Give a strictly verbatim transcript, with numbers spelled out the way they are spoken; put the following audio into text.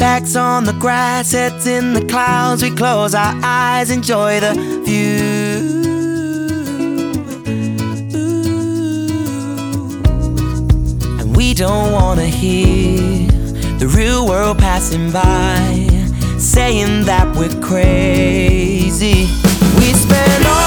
backs on the grass, heads in the clouds. We close our eyes, enjoy the view. And we don't wanna hear the real world passing by saying that we're crazy. We spend all